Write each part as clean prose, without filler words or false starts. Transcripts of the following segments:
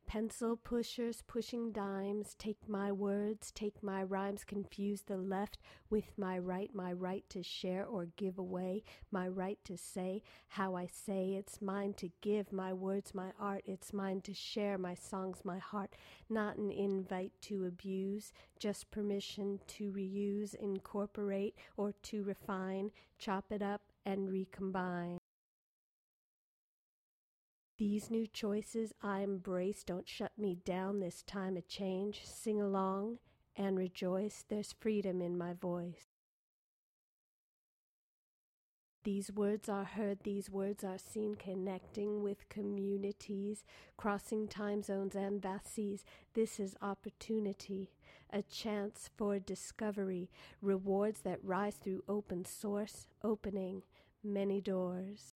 Pencil pushers pushing dimes, take my words, take my rhymes, confuse the left with my right to share or give away, my right to say how I say, it's mine to give, my words, my art, it's mine to share, my songs, my heart, not an invite to abuse, just permission to reuse, incorporate, or to refine, chop it up and recombine. These new choices I embrace don't shut me down this time of change. Sing along and rejoice, there's freedom in my voice. These words are heard, these words are seen, connecting with communities, crossing time zones and vast seas. This is opportunity, a chance for discovery, rewards that rise through open source, opening many doors.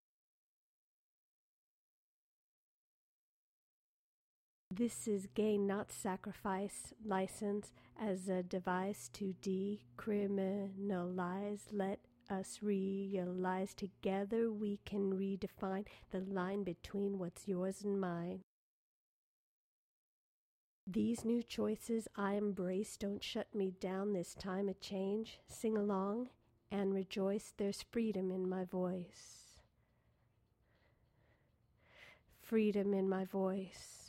This is gain, not sacrifice, license as a device to decriminalize. Let us realize together we can redefine the line between what's yours and mine. These new choices I embrace don't shut me down this time of change. Sing along and rejoice, there's freedom in my voice. Freedom in my voice.